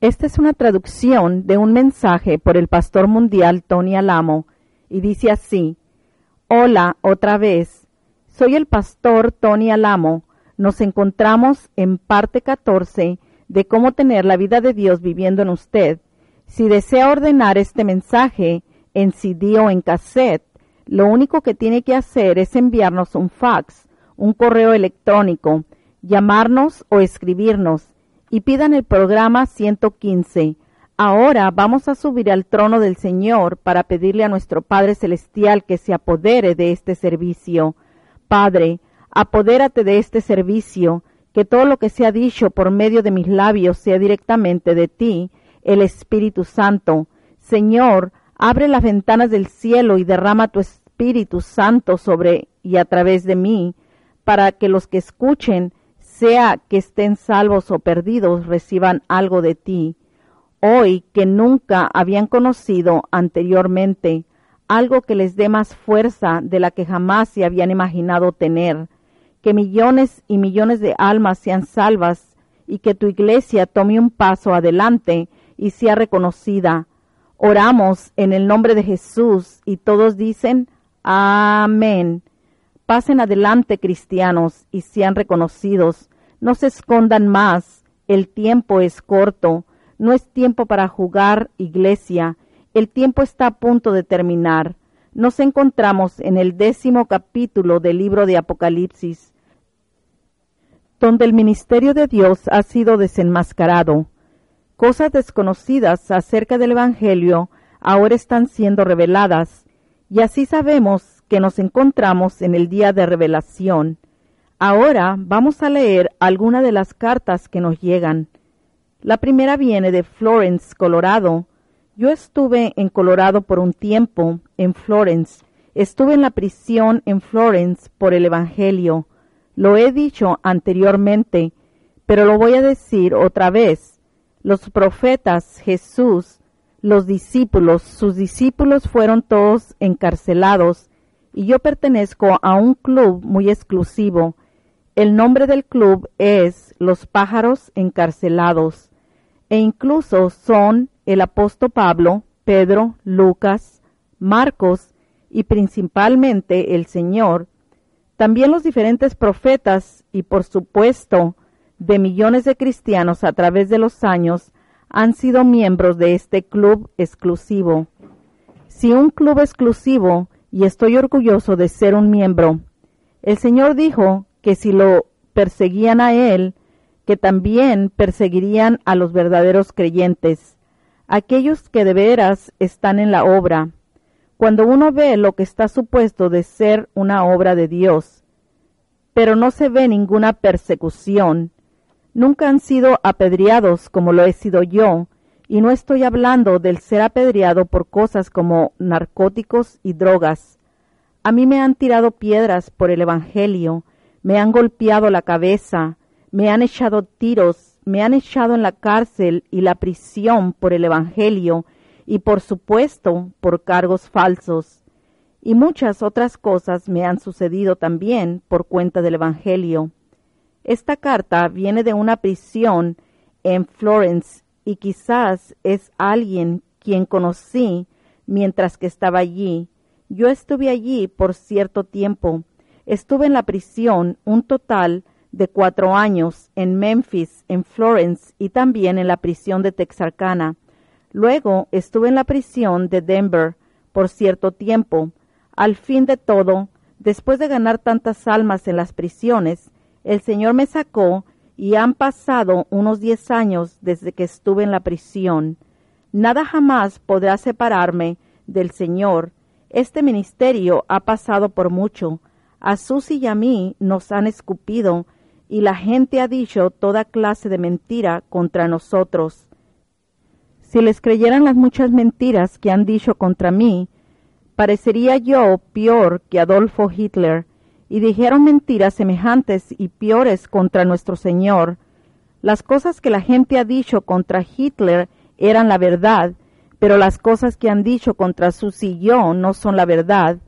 Esta es una traducción de un mensaje por el pastor mundial Tony Alamo y dice así: Hola, otra vez. Soy el pastor Tony Alamo. Nos encontramos en parte 14 de cómo tener la vida de Dios viviendo en usted. Si desea ordenar este mensaje en CD o en cassette, lo único que tiene que hacer es enviarnos un fax, un correo electrónico, llamarnos o escribirnos y pidan el programa 115. Ahora vamos a subir al trono del Señor para pedirle a nuestro Padre Celestial que se apodere de este servicio. Padre, apodérate de este servicio, que todo lo que sea dicho por medio de mis labios sea directamente de ti, el Espíritu Santo. Señor, abre las ventanas del cielo y derrama tu Espíritu Santo sobre y a través de mí, para que los que escuchen, sea que estén salvos o perdidos, reciban algo de ti. Hoy que nunca habían conocido anteriormente, algo que les dé más fuerza de la que jamás se habían imaginado tener, que millones y millones de almas sean salvas y que tu iglesia tome un paso adelante y sea reconocida. Oramos en el nombre de Jesús y todos dicen amén. Pasen adelante, cristianos, y sean reconocidos. No se escondan más. El tiempo es corto. No es tiempo para jugar, iglesia. El tiempo está a punto de terminar. Nos encontramos en el 10º capítulo del libro de Apocalipsis, donde el ministerio de Dios ha sido desenmascarado. Cosas desconocidas acerca del Evangelio ahora están siendo reveladas, y así sabemos que nos encontramos en el día de revelación. Ahora vamos a leer algunas de las cartas que nos llegan. La primera viene de Florence, Colorado. Yo estuve en Colorado por un tiempo, en Florence. Estuve en la prisión en Florence por el Evangelio. Lo he dicho anteriormente, pero lo voy a decir otra vez. Los profetas, Jesús, los discípulos, sus discípulos fueron todos encarcelados, y yo pertenezco a un club muy exclusivo. El nombre del club es Los Pájaros Encarcelados, e incluso son el apóstol Pablo, Pedro, Lucas, Marcos y principalmente el Señor. También los diferentes profetas y por supuesto de millones de cristianos a través de los años han sido miembros de este club exclusivo. Si un club exclusivo, y estoy orgulloso de ser un miembro, el Señor dijo que si lo perseguían a Él, que también perseguirían a los verdaderos creyentes, aquellos que de veras están en la obra. Cuando uno ve lo que está supuesto de ser una obra de Dios, pero no se ve ninguna persecución, nunca han sido apedreados como lo he sido yo, y no estoy hablando del ser apedreado por cosas como narcóticos y drogas. A mí me han tirado piedras por el Evangelio, me han golpeado la cabeza, me han echado tiros, me han echado en la cárcel y la prisión por el Evangelio y por supuesto por cargos falsos. Y muchas otras cosas me han sucedido también por cuenta del Evangelio. Esta carta viene de una prisión en Florence y quizás es alguien quien conocí mientras que estaba allí. Yo estuve allí por cierto tiempo. Estuve en la prisión un total de 4 años, en Memphis, en Florence y también en la prisión de Texarkana. Luego estuve en la prisión de Denver por cierto tiempo. Al fin de todo, después de ganar tantas almas en las prisiones, el Señor me sacó y han pasado unos 10 años desde que estuve en la prisión. Nada jamás podrá separarme del Señor. Este ministerio ha pasado por mucho. A Susie y a mí nos han escupido y la gente ha dicho toda clase de mentira contra nosotros. Si les creyeran las muchas mentiras que han dicho contra mí, parecería yo peor que Adolfo Hitler, y dijeron mentiras semejantes y peores contra nuestro Señor. Las cosas que la gente ha dicho contra Hitler eran la verdad, pero las cosas que han dicho contra Susie y yo no son la verdad.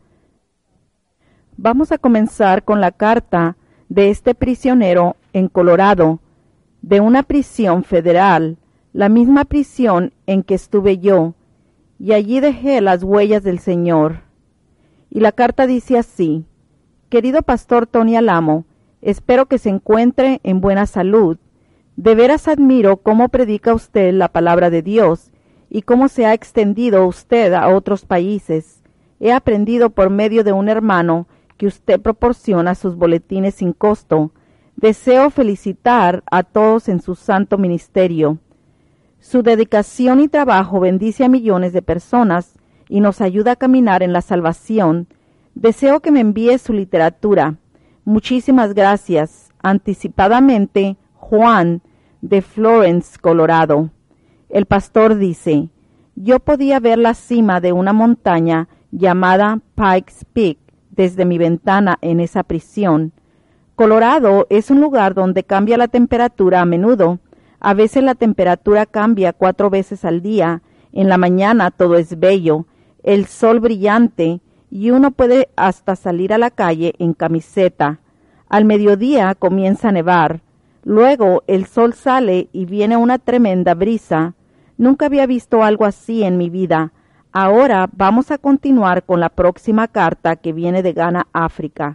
Vamos a comenzar con la carta de este prisionero en Colorado, de una prisión federal, la misma prisión en que estuve yo, y allí dejé las huellas del Señor. Y la carta dice así: Querido Pastor Tony Alamo, espero que se encuentre en buena salud. De veras admiro cómo predica usted la palabra de Dios y cómo se ha extendido usted a otros países. He aprendido por medio de un hermano que usted proporciona sus boletines sin costo. Deseo felicitar a todos en su santo ministerio. Su dedicación y trabajo bendice a millones de personas y nos ayuda a caminar en la salvación. Deseo que me envíe su literatura. Muchísimas gracias. Anticipadamente, Juan, de Florence, Colorado. El pastor dice: yo podía ver la cima de una montaña llamada Pikes Peak desde mi ventana en esa prisión. Colorado es un lugar donde cambia la temperatura a menudo. A veces la temperatura cambia 4 veces al día. En la mañana todo es bello, el sol brillante, y uno puede hasta salir a la calle en camiseta. Al mediodía comienza a nevar. Luego el sol sale y viene una tremenda brisa. Nunca había visto algo así en mi vida. Ahora vamos a continuar con la próxima carta que viene de Ghana, África.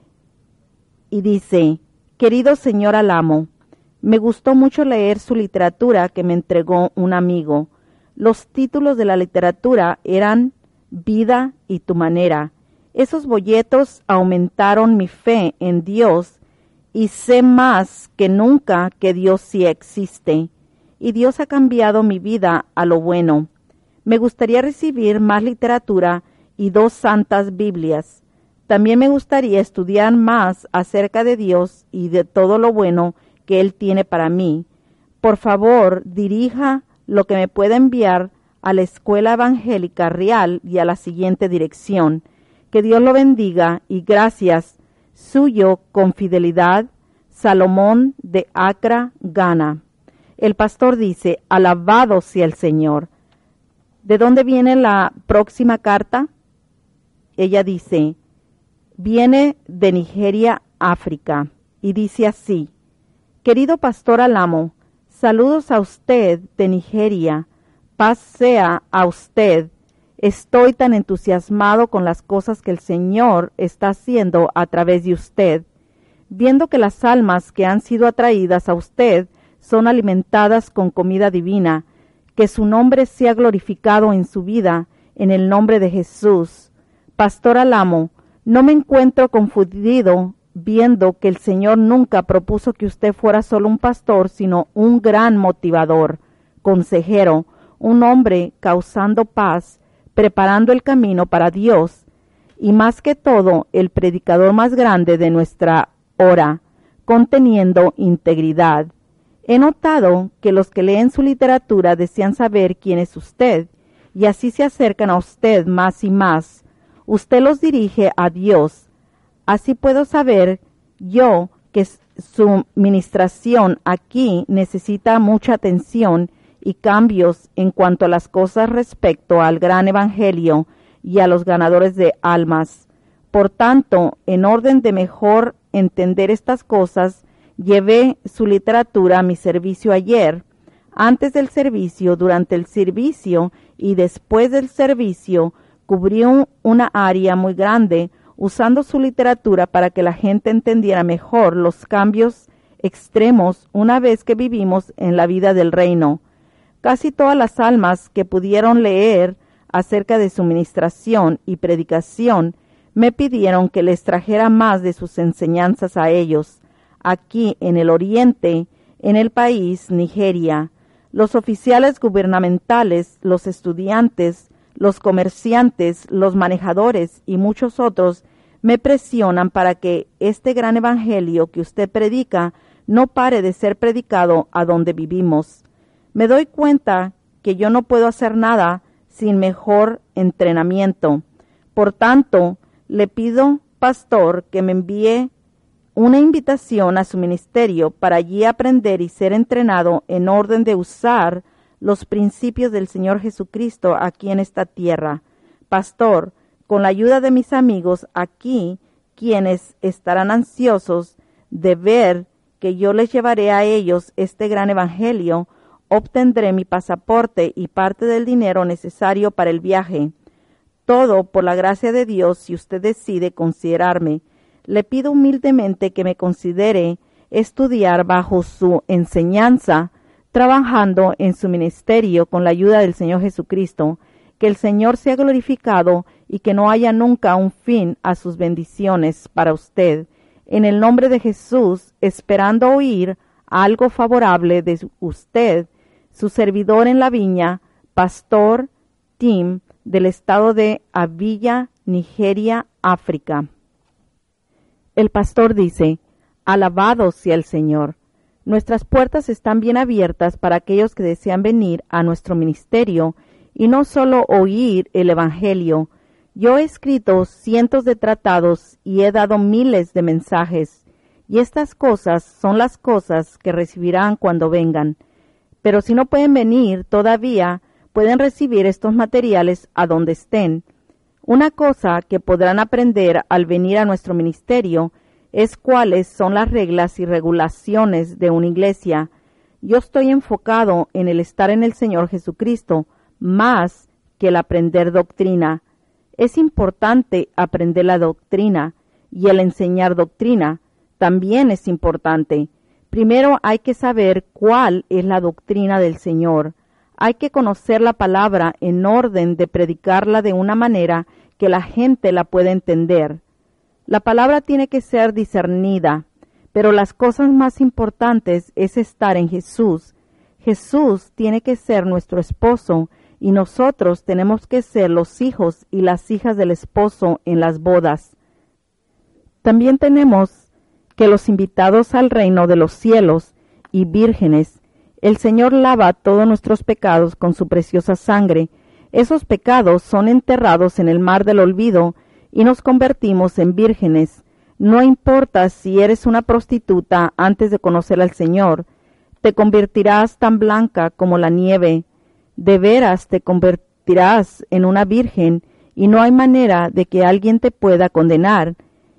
Y dice: Querido señor Alamo, me gustó mucho leer su literatura que me entregó un amigo. Los títulos de la literatura eran Vida y tu manera. Esos folletos aumentaron mi fe en Dios y sé más que nunca que Dios sí existe. Y Dios ha cambiado mi vida a lo bueno. Me gustaría recibir más literatura y 2 santas Biblias. También me gustaría estudiar más acerca de Dios y de todo lo bueno que Él tiene para mí. Por favor, dirija lo que me pueda enviar a la Escuela Evangélica Real y a la siguiente dirección. Que Dios lo bendiga y gracias. Suyo con fidelidad, Salomón de Accra, Ghana. El pastor dice: alabado sea el Señor. ¿De dónde viene la próxima carta? Ella dice: viene de Nigeria, África, y dice así: Querido Pastor Alamo, saludos a usted de Nigeria, paz sea a usted. Estoy tan entusiasmado con las cosas que el Señor está haciendo a través de usted, viendo que las almas que han sido atraídas a usted son alimentadas con comida divina. Que su nombre sea glorificado en su vida, en el nombre de Jesús. Pastor Alamo, no me encuentro confundido viendo que el Señor nunca propuso que usted fuera solo un pastor, sino un gran motivador, consejero, un hombre causando paz, preparando el camino para Dios, y más que todo, el predicador más grande de nuestra hora, conteniendo integridad. He notado que los que leen su literatura desean saber quién es usted, y así se acercan a usted más y más. Usted los dirige a Dios. Así puedo saber yo que su ministración aquí necesita mucha atención y cambios en cuanto a las cosas respecto al gran evangelio y a los ganadores de almas. Por tanto, en orden de mejor entender estas cosas, llevé su literatura a mi servicio ayer, antes del servicio, durante el servicio y después del servicio. Cubrí una área muy grande usando su literatura para que la gente entendiera mejor los cambios extremos una vez que vivimos en la vida del reino. Casi todas las almas que pudieron leer acerca de su ministración y predicación me pidieron que les trajera más de sus enseñanzas a ellos. Aquí en el oriente, en el país Nigeria, los oficiales gubernamentales, los estudiantes, los comerciantes, los manejadores y muchos otros me presionan para que este gran evangelio que usted predica no pare de ser predicado a donde vivimos. Me doy cuenta que yo no puedo hacer nada sin mejor entrenamiento. Por tanto, le pido, pastor, que me envíe una invitación a su ministerio para allí aprender y ser entrenado en orden de usar los principios del Señor Jesucristo aquí en esta tierra. Pastor, con la ayuda de mis amigos aquí, quienes estarán ansiosos de ver que yo les llevaré a ellos este gran evangelio, obtendré mi pasaporte y parte del dinero necesario para el viaje. Todo por la gracia de Dios. Si usted decide considerarme, le pido humildemente que me considere estudiar bajo su enseñanza, trabajando en su ministerio con la ayuda del Señor Jesucristo, que el Señor sea glorificado y que no haya nunca un fin a sus bendiciones para usted. En el nombre de Jesús, esperando oír algo favorable de usted, su servidor en la viña, Pastor Tim, del estado de Abia, Nigeria, África. El pastor dice: alabado sea el Señor. Nuestras puertas están bien abiertas para aquellos que desean venir a nuestro ministerio y no solo oír el Evangelio. Yo he escrito cientos de tratados y he dado miles de mensajes, y estas cosas son las cosas que recibirán cuando vengan. Pero si no pueden venir todavía, pueden recibir estos materiales a donde estén. Una cosa que podrán aprender al venir a nuestro ministerio es cuáles son las reglas y regulaciones de una iglesia. Yo estoy enfocado en el estar en el Señor Jesucristo, más que el aprender doctrina. Es importante aprender la doctrina, y el enseñar doctrina también es importante. Primero hay que saber cuál es la doctrina del Señor. Hay que conocer la palabra en orden de predicarla de una manera que la gente la pueda entender. La palabra tiene que ser discernida, pero las cosas más importantes es estar en Jesús. Jesús tiene que ser nuestro esposo y nosotros tenemos que ser los hijos y las hijas del esposo en las bodas. También tenemos que los invitados al reino de los cielos y vírgenes, el Señor lava todos nuestros pecados con su preciosa sangre. Esos pecados son enterrados en el mar del olvido y nos convertimos en vírgenes. No importa si eres una prostituta antes de conocer al Señor, te convertirás tan blanca como la nieve. De veras te convertirás en una virgen y no hay manera de que alguien te pueda condenar.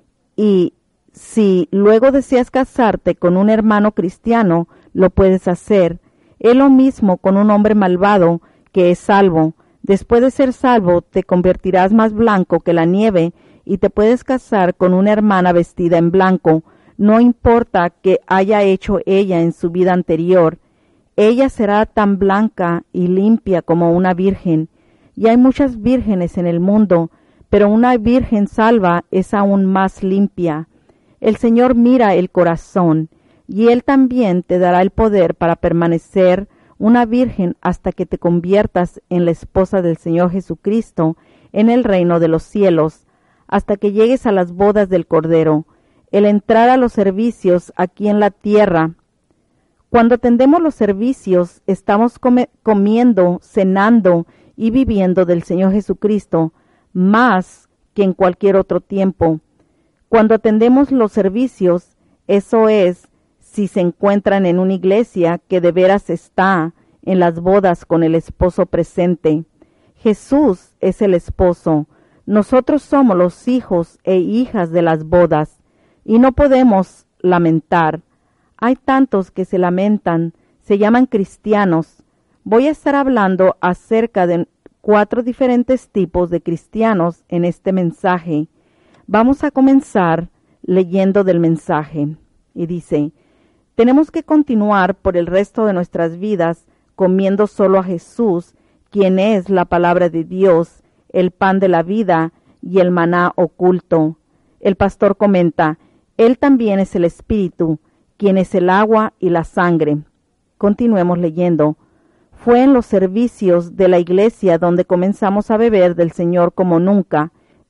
Y si luego deseas casarte con un hermano cristiano, lo puedes hacer. Es lo mismo con un hombre malvado que es salvo. Después de ser salvo, te convertirás más blanco que la nieve y te puedes casar con una hermana vestida en blanco. No importa qué haya hecho ella en su vida anterior. Ella será tan blanca y limpia como una virgen. Y hay muchas vírgenes en el mundo, pero una virgen salva es aún más limpia. El Señor mira el corazón, y Él también te dará el poder para permanecer una virgen hasta que te conviertas en la esposa del Señor Jesucristo en el reino de los cielos, hasta que llegues a las bodas del Cordero. El entrar a los servicios aquí en la tierra. Cuando atendemos los servicios, estamos comiendo, cenando y viviendo del Señor Jesucristo, más que en cualquier otro tiempo. Cuando atendemos los servicios, eso es, si se encuentran en una iglesia que de veras está en las bodas con el esposo presente. Jesús es el esposo. Nosotros somos los hijos e hijas de las bodas, y no podemos lamentar. Hay tantos que se lamentan, se llaman cristianos. Voy a estar hablando acerca de 4 diferentes tipos de cristianos en este mensaje. Vamos a comenzar leyendo del mensaje. Y dice: tenemos que continuar por el resto de nuestras vidas comiendo solo a Jesús, quien es la palabra de Dios, el pan de la vida y el maná oculto. El pastor comenta: Él también es el Espíritu, quien es el agua y la sangre. Continuemos leyendo. Fue en los servicios de la iglesia donde comenzamos a beber del Señor como nunca.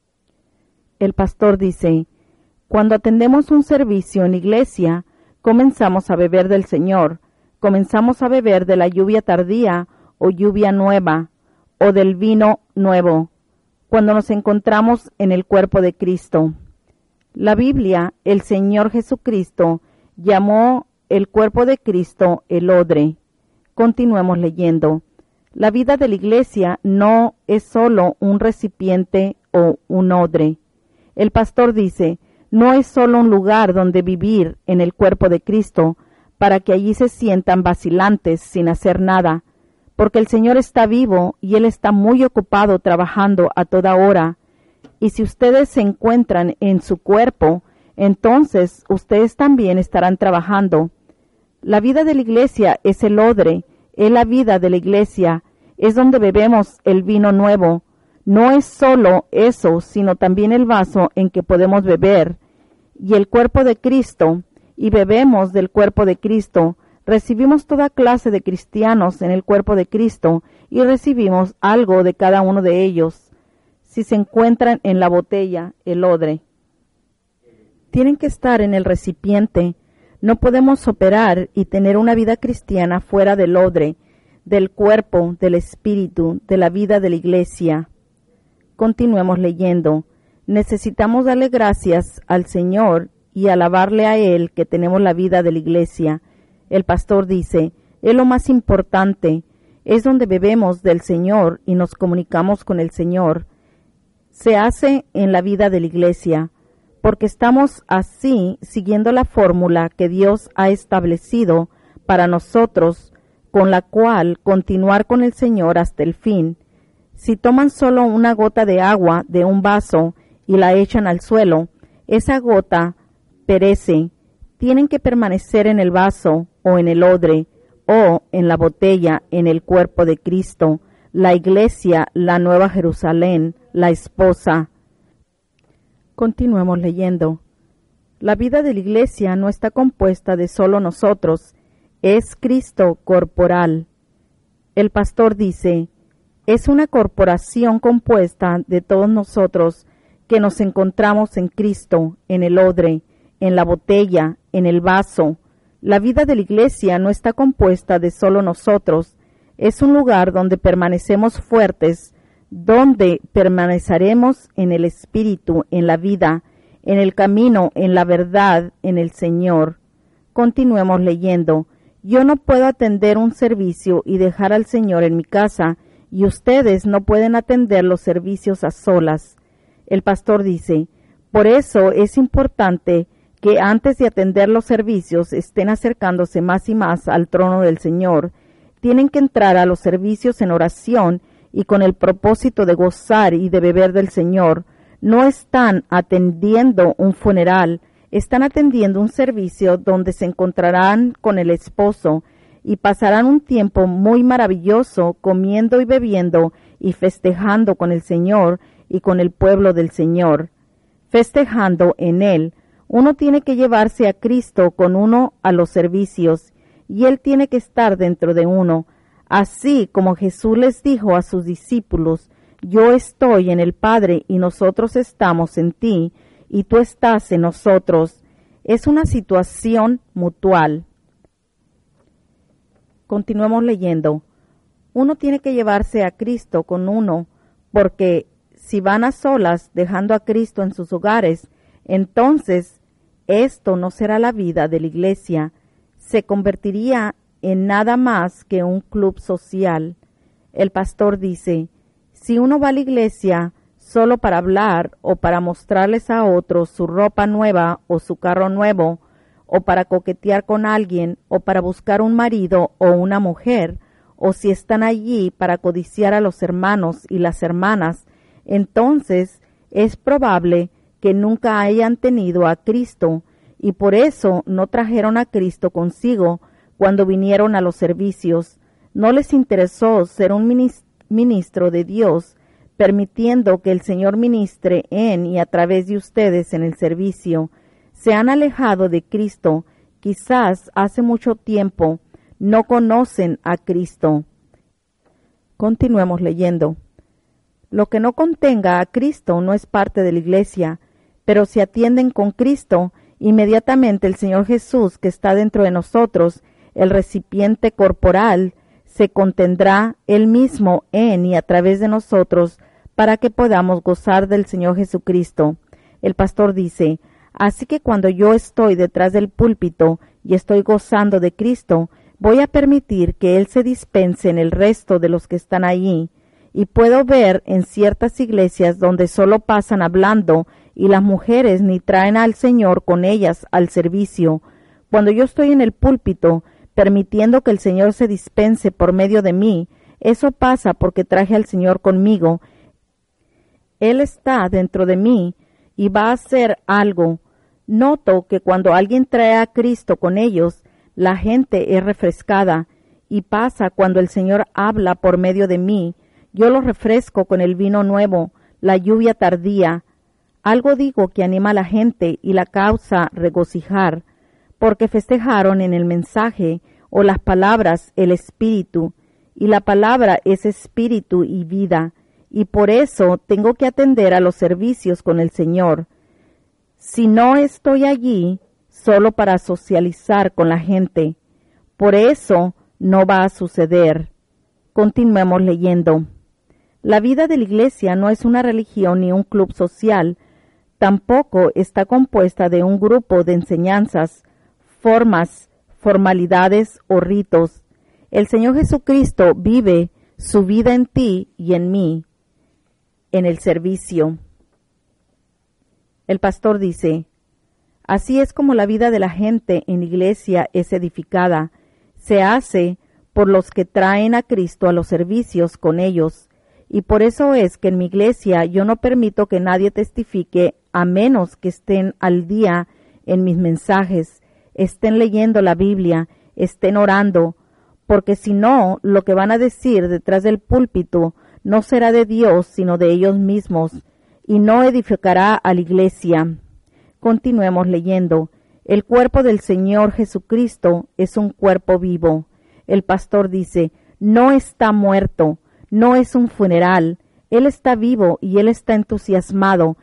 El pastor dice: cuando atendemos un servicio en la iglesia, comenzamos a beber del Señor. Comenzamos a beber de la lluvia tardía o lluvia nueva, o del vino nuevo, cuando nos encontramos en el cuerpo de Cristo. La Biblia, el Señor Jesucristo, llamó el cuerpo de Cristo el odre. Continuemos leyendo. La vida de la iglesia no es solo un recipiente o un odre. El pastor dice: no es solo un lugar donde vivir en el cuerpo de Cristo para que allí se sientan vacilantes sin hacer nada, porque el Señor está vivo y Él está muy ocupado trabajando a toda hora. Y si ustedes se encuentran en su cuerpo, entonces ustedes también estarán trabajando. La vida de la iglesia es el odre, es la vida de la iglesia, es donde bebemos el vino nuevo. No es solo eso, sino también el vaso en que podemos beber. Y el cuerpo de Cristo, y bebemos del cuerpo de Cristo. Recibimos toda clase de cristianos en el cuerpo de Cristo y recibimos algo de cada uno de ellos. Si se encuentran en la botella, el odre. Tienen que estar en el recipiente. No podemos operar y tener una vida cristiana fuera del odre, del cuerpo, del espíritu, de la vida de la iglesia. Continuemos leyendo. Necesitamos darle gracias al Señor y alabarle a Él que tenemos la vida de la iglesia. El pastor dice, es lo más importante, es donde bebemos del Señor y nos comunicamos con el Señor. Se hace en la vida de la iglesia, porque estamos así siguiendo la fórmula que Dios ha establecido para nosotros, con la cual continuar con el Señor hasta el fin. Si toman solo una gota de agua de un vaso y la echan al suelo, esa gota perece. Tienen que permanecer en el vaso o en el odre o en la botella en el cuerpo de Cristo, la iglesia, la Nueva Jerusalén, la esposa. Continuemos leyendo. La vida de la iglesia no está compuesta de solo nosotros, es Cristo corporal. El pastor dice, es una corporación compuesta de todos nosotros que nos encontramos en Cristo, en el odre, en la botella, en el vaso. La vida de la iglesia no está compuesta de solo nosotros, es un lugar donde permanecemos fuertes, donde permaneceremos en el Espíritu, en la vida, en el camino, en la verdad, en el Señor. Continuemos leyendo. Yo no puedo atender un servicio y dejar al Señor en mi casa, y ustedes no pueden atender los servicios a solas. El pastor dice, por eso es importante que antes de atender los servicios estén acercándose más y más al trono del Señor. Tienen que entrar a los servicios en oración y con el propósito de gozar y de beber del Señor. No están atendiendo un funeral, están atendiendo un servicio donde se encontrarán con el esposo y pasarán un tiempo muy maravilloso comiendo y bebiendo y festejando con el Señor y con el pueblo del Señor. Festejando en Él. Uno tiene que llevarse a Cristo con uno a los servicios y Él tiene que estar dentro de uno. Así como Jesús les dijo a sus discípulos, yo estoy en el Padre y nosotros estamos en ti y tú estás en nosotros. Es una situación mutual. Continuemos leyendo. Uno tiene que llevarse a Cristo con uno, porque si van a solas dejando a Cristo en sus hogares, entonces esto no será la vida de la iglesia, se convertiría en nada más que un club social. El pastor dice, si uno va a la iglesia solo para hablar o para mostrarles a otros su ropa nueva o su carro nuevo, o para coquetear con alguien, o para buscar un marido o una mujer, o si están allí para codiciar a los hermanos y las hermanas, entonces es probable que nunca hayan tenido a Cristo, y por eso no trajeron a Cristo consigo cuando vinieron a los servicios. No les interesó ser un ministro de Dios, permitiendo que el Señor ministre en y a través de ustedes en el servicio. Se han alejado de Cristo, quizás hace mucho tiempo, no conocen a Cristo. Continuemos leyendo. Lo que no contenga a Cristo no es parte de la iglesia, pero si atienden con Cristo, inmediatamente el Señor Jesús que está dentro de nosotros, el recipiente corporal, se contendrá Él mismo en y a través de nosotros para que podamos gozar del Señor Jesucristo. El pastor dice, así que cuando yo estoy detrás del púlpito y estoy gozando de Cristo, voy a permitir que Él se dispense en el resto de los que están allí. Y puedo ver en ciertas iglesias donde solo pasan hablando y las mujeres ni traen al Señor con ellas al servicio, Cuando yo estoy en el púlpito, permitiendo que el Señor se dispense por medio de mí, eso pasa porque traje al Señor conmigo. Él está dentro de mí y va a hacer algo. Noto que cuando alguien trae a Cristo con ellos, la gente es refrescada, y pasa cuando el Señor habla por medio de mí. Yo los refresco con el vino nuevo, la lluvia tardía. Algo digo que anima a la gente y la causa regocijar, porque festejaron en el mensaje o las palabras el espíritu, y la palabra es espíritu y vida, y por eso tengo que atender a los servicios con el Señor. Si no estoy allí, solo para socializar con la gente. Por eso no va a suceder. Continuemos leyendo. La vida de la iglesia no es una religión ni un club social, tampoco está compuesta de un grupo de enseñanzas, formas, formalidades o ritos. El Señor Jesucristo vive su vida en ti y en mí, en el servicio. El pastor dice, así es como la vida de la gente en la iglesia es edificada, se hace por los que traen a Cristo a los servicios con ellos, y por eso es que en mi iglesia yo no permito que nadie testifique a menos que estén al día en mis mensajes, estén leyendo la Biblia, estén orando, porque si no, lo que van a decir detrás del púlpito no será de Dios, sino de ellos mismos, y no edificará a la iglesia. Continuemos leyendo. El cuerpo del Señor Jesucristo es un cuerpo vivo. El pastor dice, no está muerto, no es un funeral, Él está vivo y Él está entusiasmado.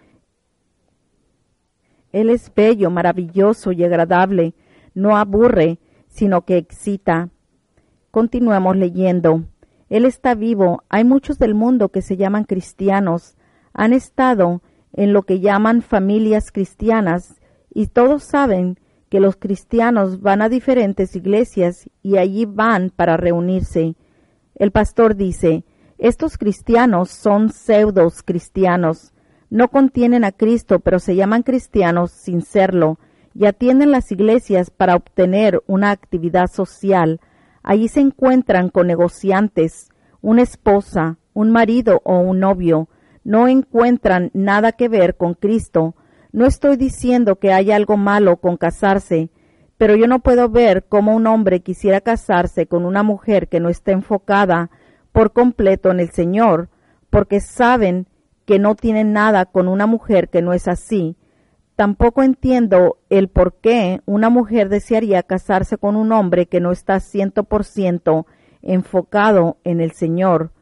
Él es bello, maravilloso y agradable, no aburre, sino que excita. Continuemos leyendo. Él está vivo. Hay muchos del mundo que se llaman cristianos. Han estado en lo que llaman familias cristianas y todos saben que los cristianos van a diferentes iglesias y allí van para reunirse. El pastor dice, estos cristianos son pseudos cristianos. No contienen a Cristo, pero se llaman cristianos sin serlo, y atienden las iglesias para obtener una actividad social. Allí se encuentran con negociantes, una esposa, un marido o un novio. No encuentran nada que ver con Cristo. No estoy diciendo que haya algo malo con casarse, pero yo no puedo ver cómo un hombre quisiera casarse con una mujer que no está enfocada por completo en el Señor, porque saben que no tienen nada con una mujer que no es así. Tampoco entiendo el por qué una mujer desearía casarse con un hombre que no está 100% enfocado en el Señor.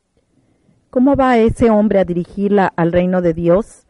¿Cómo va ese hombre a dirigirla al reino de Dios?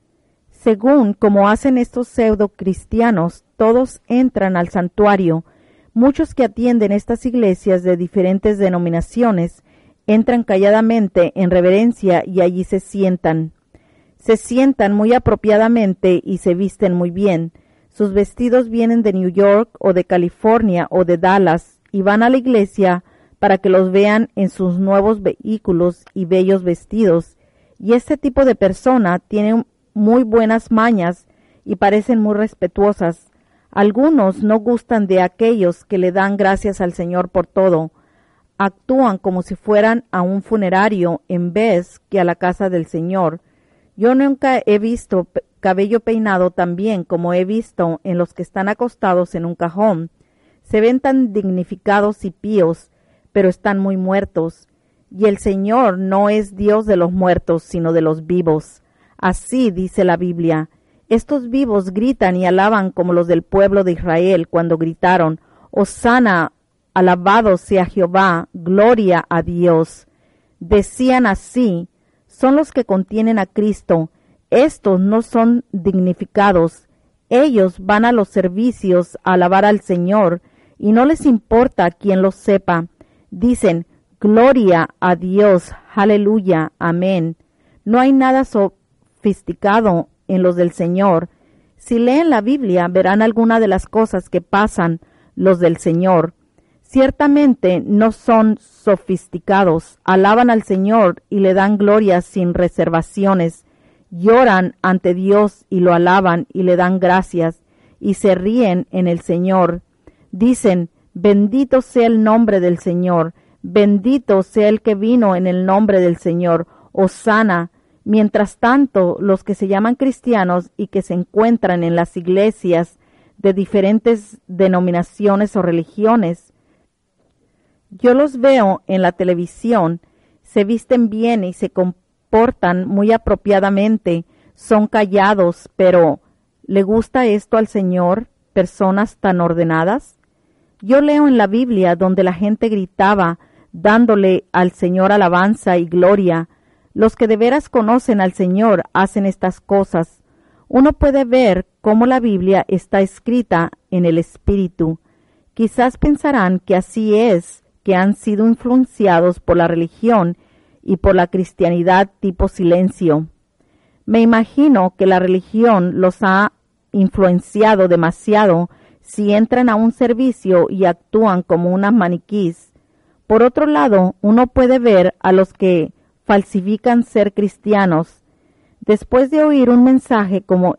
Según como hacen estos pseudo cristianos, todos entran al santuario. Muchos que atienden estas iglesias de diferentes denominaciones entran calladamente en reverencia y allí se sientan. Se sientan muy apropiadamente y se visten muy bien. Sus vestidos vienen de New York o de California o de Dallas y van a la iglesia para que los vean en sus nuevos vehículos y bellos vestidos. Y este tipo de persona tiene muy buenas mañas y parecen muy respetuosas. Algunos no gustan de aquellos que le dan gracias al Señor por todo. Actúan como si fueran a un funerario en vez que a la casa del Señor. Yo nunca he visto cabello peinado tan bien como he visto en los que están acostados en un cajón. Se ven tan dignificados y píos, pero están muy muertos. Y el Señor no es Dios de los muertos, sino de los vivos. Así dice la Biblia. Estos vivos gritan y alaban como los del pueblo de Israel cuando gritaron, Hosana, alabado sea Jehová, gloria a Dios. Decían así, son los que contienen a Cristo. Estos no son dignificados. Ellos van a los servicios a alabar al Señor y no les importa quién los sepa. Dicen, gloria a Dios, aleluya, amén. No hay nada sofisticado en los del Señor. Si leen la Biblia, verán alguna de las cosas que pasan los del Señor. Ciertamente no son sofisticados, alaban al Señor y le dan gloria sin reservaciones, lloran ante Dios y lo alaban y le dan gracias, y se ríen en el Señor. Dicen, bendito sea el nombre del Señor, bendito sea el que vino en el nombre del Señor, hosana. Mientras tanto, los que se llaman cristianos y que se encuentran en las iglesias de diferentes denominaciones o religiones, yo los veo en la televisión, se visten bien y se comportan muy apropiadamente, son callados, pero ¿le gusta esto al Señor, personas tan ordenadas? Yo leo en la Biblia donde la gente gritaba, dándole al Señor alabanza y gloria. Los que de veras conocen al Señor hacen estas cosas. Uno puede ver cómo la Biblia está escrita en el Espíritu. Quizás pensarán que así es, que han sido influenciados por la religión y por la cristianidad tipo silencio. Me imagino que la religión los ha influenciado demasiado si entran a un servicio y actúan como unas maniquís. Por otro lado, uno puede ver a los que falsifican ser cristianos. Después de oír un mensaje como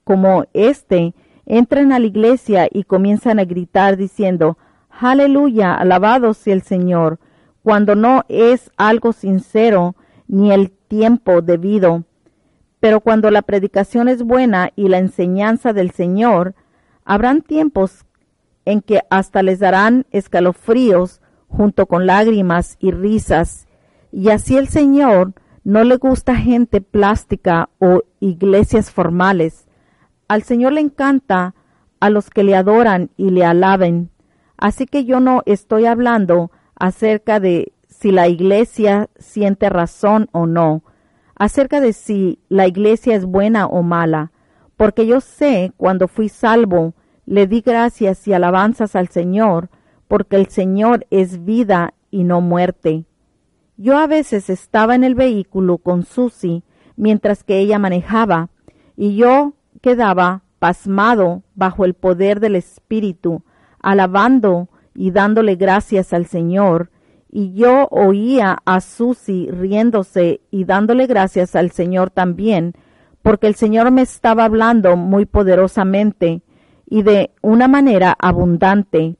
este, entran a la iglesia y comienzan a gritar diciendo, ¡Aleluya! Alabado sea el Señor, cuando no es algo sincero ni el tiempo debido. Pero cuando la predicación es buena y la enseñanza del Señor, habrán tiempos en que hasta les darán escalofríos junto con lágrimas y risas. Y así el Señor no le gusta gente plástica o iglesias formales. Al Señor le encanta a los que le adoran y le alaben. Así que yo no estoy hablando acerca de si la iglesia siente razón o no, acerca de si la iglesia es buena o mala, porque yo sé cuando fui salvo, le di gracias y alabanzas al Señor, porque el Señor es vida y no muerte. Yo a veces estaba en el vehículo con Susie mientras que ella manejaba, y yo quedaba pasmado bajo el poder del Espíritu, alabando y dándole gracias al Señor, y yo oía a Susie riéndose y dándole gracias al Señor también, porque el Señor me estaba hablando muy poderosamente y de una manera abundante.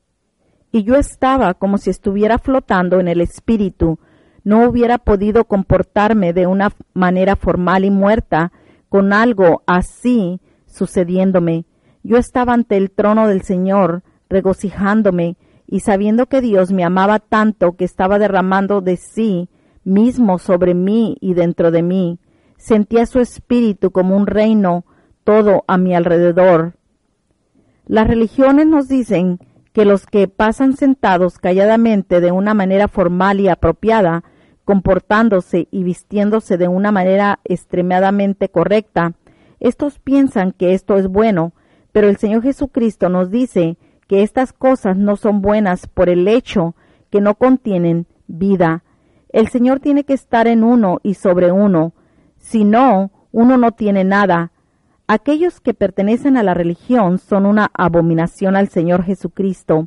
Y yo estaba como si estuviera flotando en el Espíritu. No hubiera podido comportarme de una manera formal y muerta con algo así sucediéndome. Yo estaba ante el trono del Señor, regocijándome y sabiendo que Dios me amaba tanto que estaba derramando de sí mismo sobre mí y dentro de mí. Sentía su espíritu como un reino todo a mi alrededor. Las religiones nos dicen que los que pasan sentados calladamente de una manera formal y apropiada, comportándose y vistiéndose de una manera extremadamente correcta, estos piensan que esto es bueno, pero el Señor Jesucristo nos dice que estas cosas no son buenas por el hecho que no contienen vida. El Señor tiene que estar en uno y sobre uno, si no, uno no tiene nada. Aquellos que pertenecen a la religión son una abominación al Señor Jesucristo.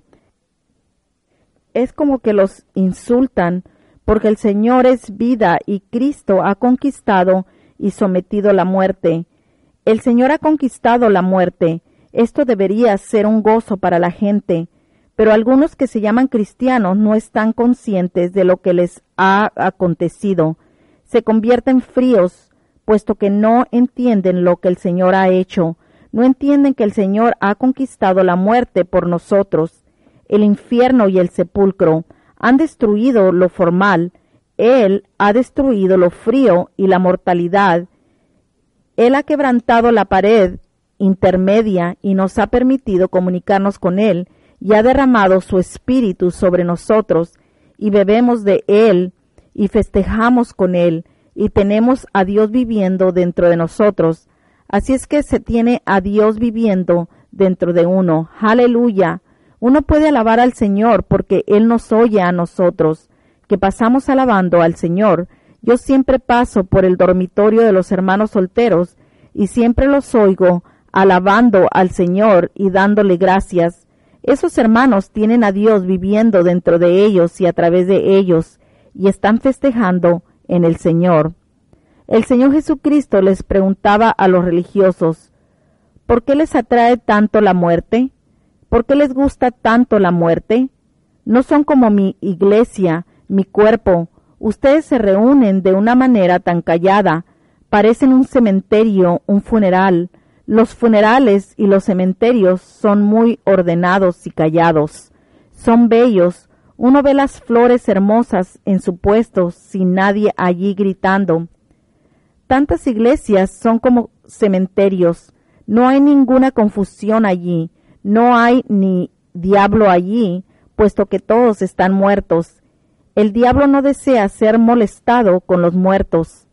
Es como que los insultan porque el Señor es vida y Cristo ha conquistado y sometido la muerte. El Señor ha conquistado la muerte. Esto debería ser un gozo para la gente, pero algunos que se llaman cristianos no están conscientes de lo que les ha acontecido. Se convierten fríos, puesto que no entienden lo que el Señor ha hecho. No entienden que el Señor ha conquistado la muerte por nosotros. El infierno y el sepulcro han destruido lo formal. Él ha destruido lo frío y la mortalidad. Él ha quebrantado la pared intermedia y nos ha permitido comunicarnos con Él y ha derramado su espíritu sobre nosotros y bebemos de Él y festejamos con Él y tenemos a Dios viviendo dentro de nosotros. Así es que se tiene a Dios viviendo dentro de uno. ¡Aleluya! Uno puede alabar al Señor porque Él nos oye a nosotros, que pasamos alabando al Señor. Yo siempre paso por el dormitorio de los hermanos solteros y siempre los oigo alabando al Señor y dándole gracias. Esos hermanos tienen a Dios viviendo dentro de ellos y a través de ellos y están festejando en el Señor. El Señor Jesucristo les preguntaba a los religiosos, ¿Por qué les atrae tanto la muerte? ¿Por qué les gusta tanto la muerte? No son como mi iglesia, mi cuerpo. Ustedes se reúnen de una manera tan callada. Parecen un cementerio, un funeral. Los funerales y los cementerios son muy ordenados y callados. Son bellos. Uno ve las flores hermosas en su puesto sin nadie allí gritando. Tantas iglesias son como cementerios. No hay ninguna confusión allí. No hay ni diablo allí, puesto que todos están muertos. El diablo no desea ser molestado con los muertos.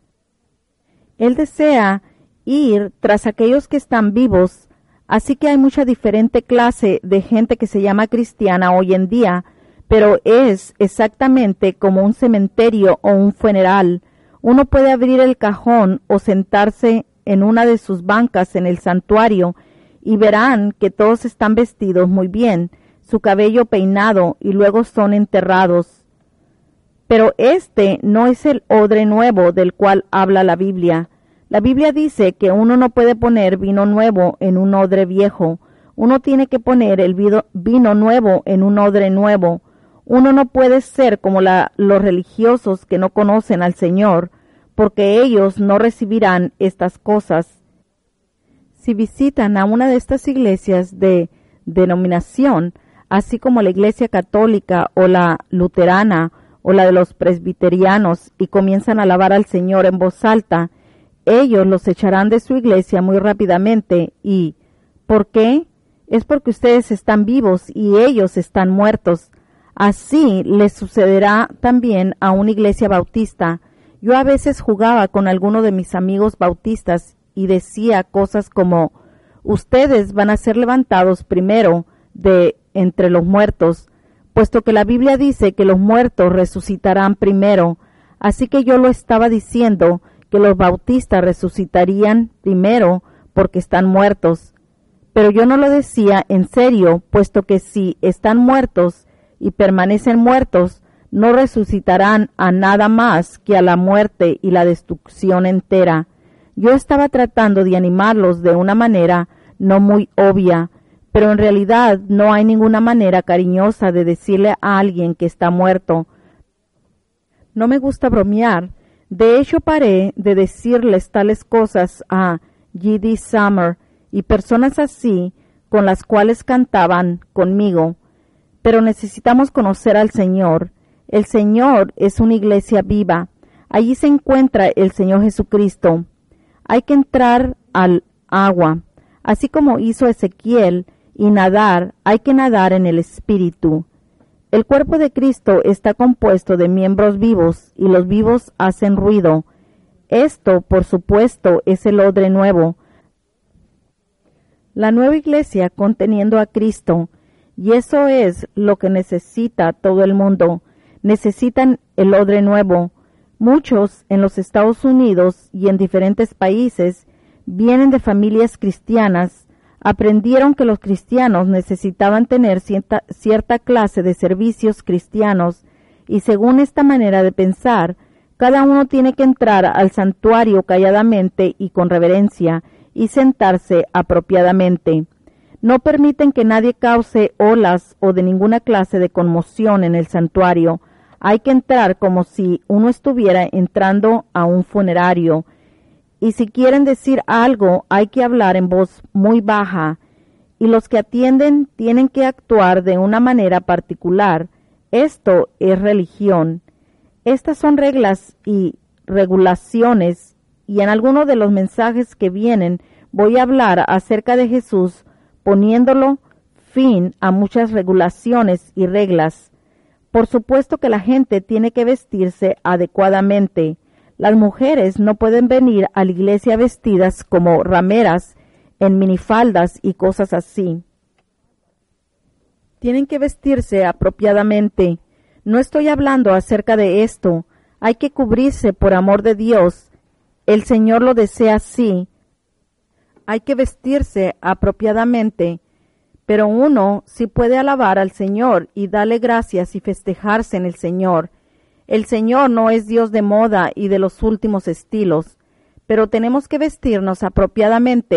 Él desea ir tras aquellos que están vivos, así que hay mucha diferente clase de gente que se llama cristiana hoy en día, pero es exactamente como un cementerio o un funeral. Uno puede abrir el cajón o sentarse en una de sus bancas en el santuario y verán que todos están vestidos muy bien, su cabello peinado y luego son enterrados. Pero este no es el odre nuevo del cual habla la Biblia. La Biblia dice que uno no puede poner vino nuevo en un odre viejo. Uno tiene que poner el vino nuevo en un odre nuevo. Uno no puede ser como los religiosos que no conocen al Señor, porque ellos no recibirán estas cosas. Si visitan a una de estas iglesias de denominación, así como la iglesia católica o la luterana o la de los presbiterianos, y comienzan a alabar al Señor en voz alta, ellos los echarán de su iglesia muy rápidamente. ¿Y por qué? Es porque ustedes están vivos y ellos están muertos. Así les sucederá también a una iglesia bautista. Yo a veces jugaba con alguno de mis amigos bautistas y decía cosas como: ustedes van a ser levantados primero de entre los muertos, puesto que la Biblia dice que los muertos resucitarán primero. Así que yo lo estaba diciendo que los bautistas resucitarían primero porque están muertos. Pero yo no lo decía en serio, puesto que si están muertos y permanecen muertos, no resucitarán a nada más que a la muerte y la destrucción entera. Yo estaba tratando de animarlos de una manera no muy obvia, pero en realidad no hay ninguna manera cariñosa de decirle a alguien que está muerto. No me gusta bromear. De hecho, paré de decirles tales cosas a G.D. Summer y personas así con las cuales cantaban conmigo. Pero necesitamos conocer al Señor. El Señor es una iglesia viva. Allí se encuentra el Señor Jesucristo. Hay que entrar al agua, así como hizo Ezequiel, y nadar. Hay que nadar en el Espíritu. El cuerpo de Cristo está compuesto de miembros vivos, y los vivos hacen ruido. Esto, por supuesto, es el odre nuevo. La nueva iglesia conteniendo a Cristo. Y eso es lo que necesita todo el mundo. Necesitan el odre nuevo. Muchos en los Estados Unidos y en diferentes países vienen de familias cristianas. Aprendieron que los cristianos necesitaban tener cierta clase de servicios cristianos, y según esta manera de pensar, cada uno tiene que entrar al santuario calladamente y con reverencia, y sentarse apropiadamente. No permiten que nadie cause olas o de ninguna clase de conmoción en el santuario. Hay que entrar como si uno estuviera entrando a un funerario. Y si quieren decir algo, hay que hablar en voz muy baja. Y los que atienden tienen que actuar de una manera particular. Esto es religión. Estas son reglas y regulaciones, y en alguno de los mensajes que vienen voy a hablar acerca de Jesús, poniéndolo fin a muchas regulaciones y reglas. Por supuesto que la gente tiene que vestirse adecuadamente. Las mujeres no pueden venir a la iglesia vestidas como rameras, en minifaldas y cosas así. Tienen que vestirse apropiadamente. No estoy hablando acerca de esto. Hay que cubrirse por amor de Dios. El Señor lo desea así. Hay que vestirse apropiadamente, pero uno sí puede alabar al Señor y darle gracias y festejarse en el Señor. El Señor no es Dios de moda y de los últimos estilos, pero tenemos que vestirnos apropiadamente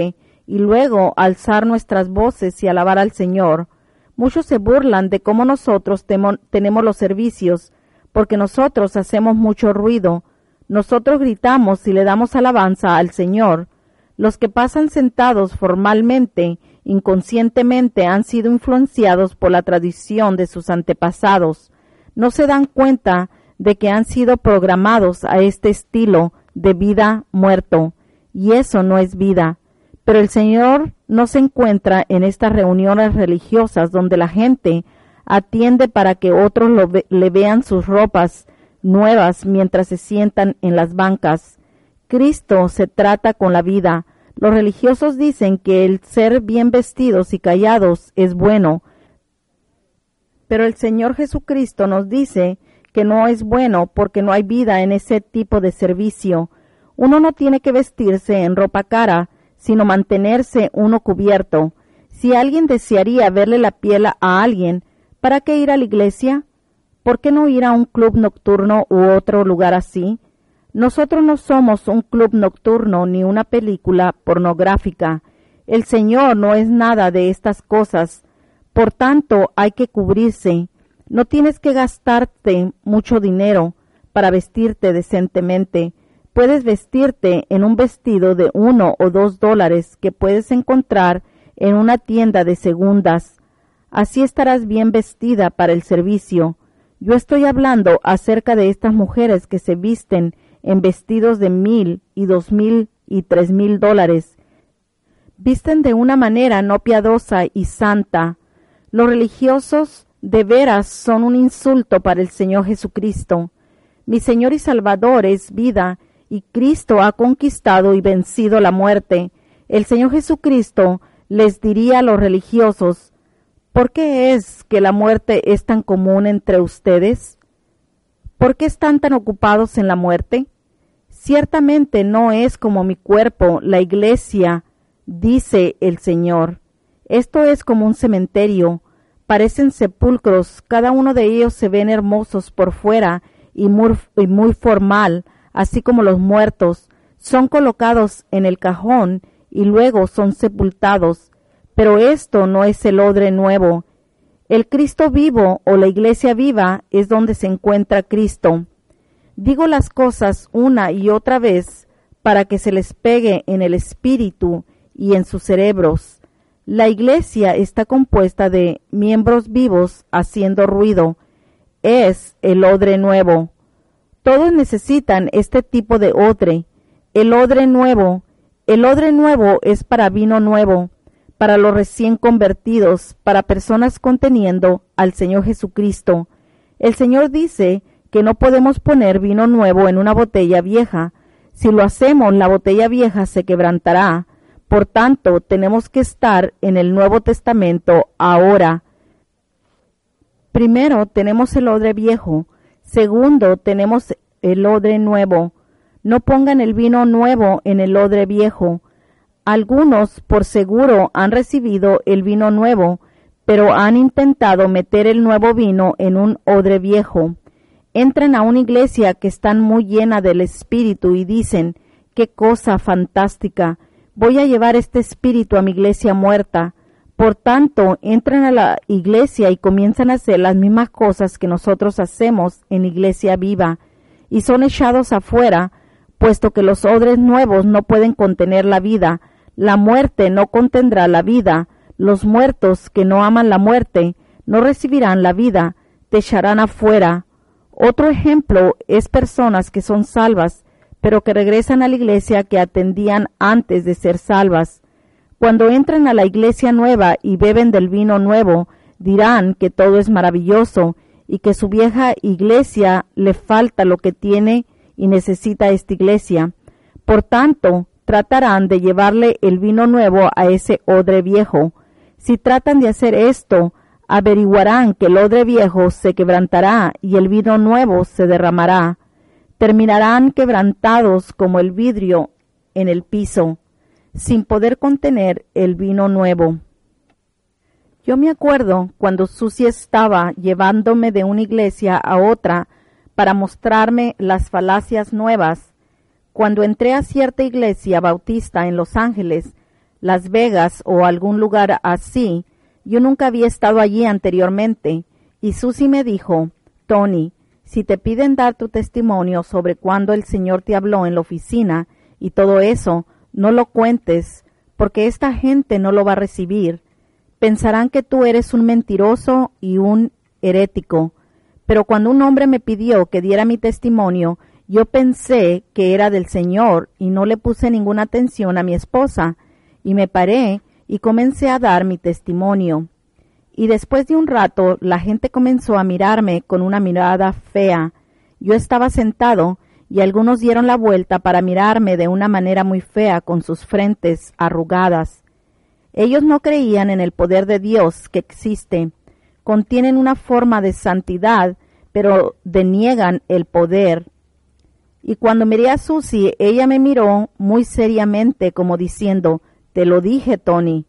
y luego alzar nuestras voces y alabar al Señor. Muchos se burlan de cómo nosotros tenemos los servicios, porque nosotros hacemos mucho ruido. Nosotros gritamos y le damos alabanza al Señor. Los que pasan sentados formalmente, inconscientemente, han sido influenciados por la tradición de sus antepasados. No se dan cuenta de que han sido programados a este estilo de vida muerto, y eso no es vida. Pero el Señor no se encuentra en estas reuniones religiosas donde la gente atiende para que otros le vean sus ropas nuevas mientras se sientan en las bancas. Cristo se trata con la vida. Los religiosos dicen que el ser bien vestidos y callados es bueno, pero el Señor Jesucristo nos dice que no es bueno porque no hay vida en ese tipo de servicio. Uno no tiene que vestirse en ropa cara, sino mantenerse uno cubierto. Si alguien desearía verle la piel a alguien, ¿para qué ir a la iglesia? ¿Por qué no ir a un club nocturno u otro lugar así? Nosotros no somos un club nocturno ni una película pornográfica. El Señor no es nada de estas cosas. Por tanto, hay que cubrirse. No tienes que gastarte mucho dinero para vestirte decentemente. Puedes vestirte en un vestido de $1 o $2 que puedes encontrar en una tienda de segundas. Así estarás bien vestida para el servicio. Yo estoy hablando acerca de estas mujeres que se visten en vestidos de $1,000 y $2,000 y $3,000. Visten de una manera no piadosa y santa. Los religiosos de veras son un insulto para el Señor Jesucristo. Mi Señor y Salvador es vida, y Cristo ha conquistado y vencido la muerte. El Señor Jesucristo les diría a los religiosos: ¿por qué es que la muerte es tan común entre ustedes? ¿Por qué están tan ocupados en la muerte? Ciertamente no es como mi cuerpo, la iglesia, dice el Señor. Esto es como un cementerio. Parecen sepulcros, cada uno de ellos se ven hermosos por fuera y muy formal, así como los muertos. Son colocados en el cajón y luego son sepultados. Pero esto no es el odre nuevo. El Cristo vivo o la iglesia viva es donde se encuentra Cristo. Digo las cosas una y otra vez para que se les pegue en el espíritu y en sus cerebros. La iglesia está compuesta de miembros vivos haciendo ruido. Es el odre nuevo. Todos necesitan este tipo de odre. El odre nuevo es para vino nuevo, para los recién convertidos, para personas conteniendo al Señor Jesucristo. El Señor dice que no podemos poner vino nuevo en una botella vieja. Si lo hacemos, la botella vieja se quebrantará. Por tanto, tenemos que estar en el Nuevo Testamento ahora. Primero, tenemos el odre viejo. Segundo, tenemos el odre nuevo. No pongan el vino nuevo en el odre viejo. Algunos, por seguro, han recibido el vino nuevo, pero han intentado meter el nuevo vino en un odre viejo. Entran a una iglesia que está muy llena del Espíritu y dicen: ¡qué cosa fantástica! Voy a llevar este espíritu a mi iglesia muerta. Por tanto, entran a la iglesia y comienzan a hacer las mismas cosas que nosotros hacemos en la iglesia viva, y son echados afuera, puesto que los odres nuevos no pueden contener la vida. La muerte no contendrá la vida. Los muertos que no aman la muerte no recibirán la vida, te echarán afuera. Otro ejemplo es personas que son salvas, pero que regresan a la iglesia que atendían antes de ser salvas. Cuando entran a la iglesia nueva y beben del vino nuevo, dirán que todo es maravilloso y que su vieja iglesia le falta lo que tiene y necesita esta iglesia. Por tanto, tratarán de llevarle el vino nuevo a ese odre viejo. Si tratan de hacer esto, averiguarán que el odre viejo se quebrantará y el vino nuevo se derramará. Terminarán quebrantados como el vidrio en el piso, sin poder contener el vino nuevo. Yo me acuerdo cuando Susie estaba llevándome de una iglesia a otra para mostrarme las falacias nuevas. Cuando entré a cierta iglesia bautista en Los Ángeles, Las Vegas o algún lugar así. Yo nunca había estado allí anteriormente. Y Susie me dijo, Tony, si te piden dar tu testimonio sobre cuando el Señor te habló en la oficina y todo eso, no lo cuentes, porque esta gente no lo va a recibir. Pensarán que tú eres un mentiroso y un herético. Pero cuando un hombre me pidió que diera mi testimonio, yo pensé que era del Señor y no le puse ninguna atención a mi esposa, y me paré y comencé a dar mi testimonio. Y después de un rato la gente comenzó a mirarme con una mirada fea. Yo estaba sentado y algunos dieron la vuelta para mirarme de una manera muy fea con sus frentes arrugadas. Ellos no creían en el poder de Dios que existe. Contienen una forma de santidad, pero deniegan el poder. Y cuando miré a Susie, ella me miró muy seriamente como diciendo, «Te lo dije, Tony».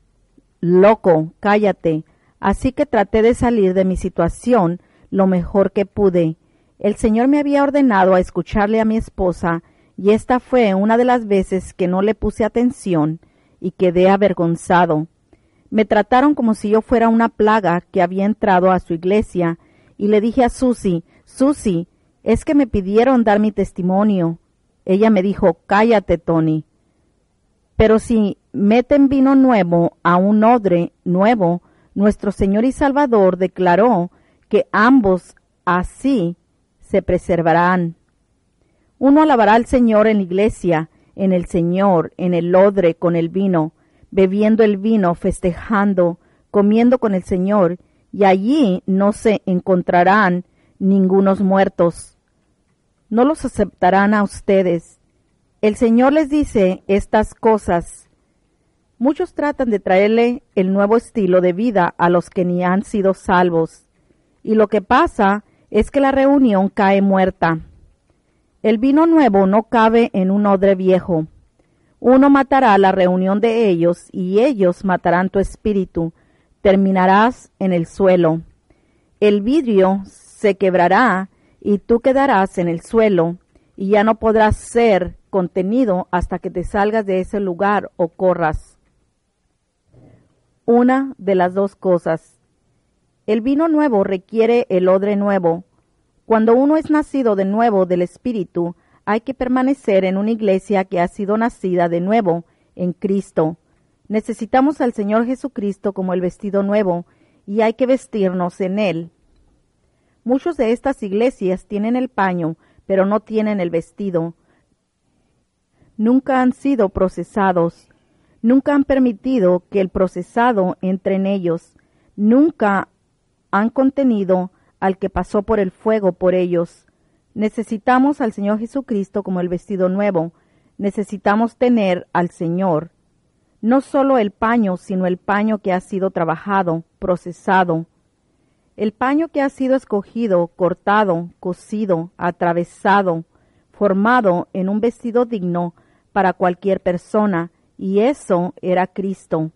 «Loco, cállate». Así que traté de salir de mi situación lo mejor que pude. El Señor me había ordenado a escucharle a mi esposa, y esta fue una de las veces que no le puse atención y quedé avergonzado. Me trataron como si yo fuera una plaga que había entrado a su iglesia, y le dije a Susie, «Susie, es que me pidieron dar mi testimonio». Ella me dijo, «Cállate, Tony». Pero si meten vino nuevo a un odre nuevo, nuestro Señor y Salvador declaró que ambos así se preservarán. Uno alabará al Señor en la iglesia, en el Señor, en el odre con el vino, bebiendo el vino, festejando, comiendo con el Señor, y allí no se encontrarán ningunos muertos. No los aceptarán a ustedes. El Señor les dice estas cosas. Muchos tratan de traerle el nuevo estilo de vida a los que ni han sido salvos, y lo que pasa es que la reunión cae muerta. El vino nuevo no cabe en un odre viejo. Uno matará la reunión de ellos, y ellos matarán tu espíritu. Terminarás en el suelo. El vidrio se quebrará, y tú quedarás en el suelo, y ya no podrás ser contenido hasta que te salgas de ese lugar o corras. Una de las dos cosas. El vino nuevo requiere el odre nuevo. Cuando uno es nacido de nuevo del Espíritu, hay que permanecer en una iglesia que ha sido nacida de nuevo en Cristo. Necesitamos al Señor Jesucristo como el vestido nuevo, y hay que vestirnos en Él. Muchas de estas iglesias tienen el paño, pero no tienen el vestido. Nunca han sido procesados. Nunca han permitido que el procesado entre en ellos. Nunca han contenido al que pasó por el fuego por ellos. Necesitamos al Señor Jesucristo como el vestido nuevo. Necesitamos tener al Señor. No solo el paño, sino el paño que ha sido trabajado, procesado. El paño que ha sido escogido, cortado, cosido, atravesado, formado en un vestido digno para cualquier persona. Y eso era Cristo.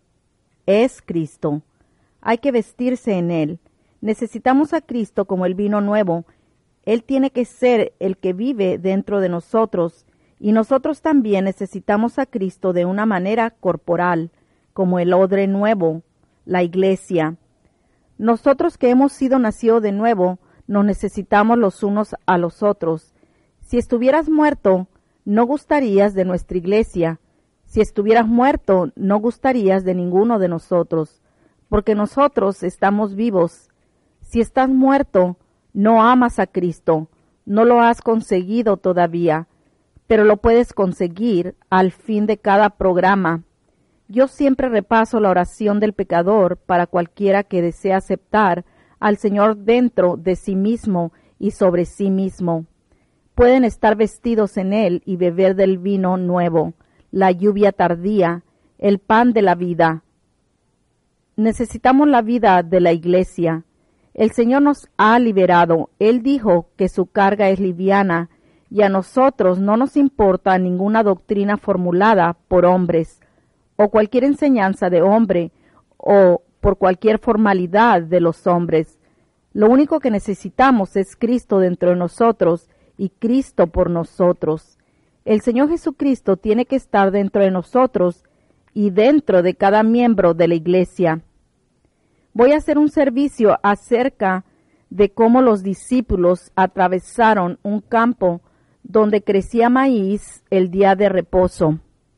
Es Cristo. Hay que vestirse en Él. Necesitamos a Cristo como el vino nuevo. Él tiene que ser el que vive dentro de nosotros, y nosotros también necesitamos a Cristo de una manera corporal, como el odre nuevo, la iglesia. Nosotros que hemos sido nacidos de nuevo, nos necesitamos los unos a los otros. Si estuvieras muerto, no gustarías de nuestra iglesia. Si estuvieras muerto, no gustarías de ninguno de nosotros, porque nosotros estamos vivos. Si estás muerto, no amas a Cristo, no lo has conseguido todavía, pero lo puedes conseguir al fin de cada programa. Yo siempre repaso la oración del pecador para cualquiera que desee aceptar al Señor dentro de sí mismo y sobre sí mismo. Pueden estar vestidos en Él y beber del vino nuevo, la lluvia tardía, el pan de la vida. Necesitamos la vida de la iglesia. El Señor nos ha liberado. Él dijo que su carga es liviana, y a nosotros no nos importa ninguna doctrina formulada por hombres, o cualquier enseñanza de hombre, o por cualquier formalidad de los hombres. Lo único que necesitamos es Cristo dentro de nosotros y Cristo por nosotros. El Señor Jesucristo tiene que estar dentro de nosotros, y dentro de cada miembro de la iglesia. Voy a hacer un servicio acerca de cómo los discípulos atravesaron un campo donde crecía maíz el día de reposo.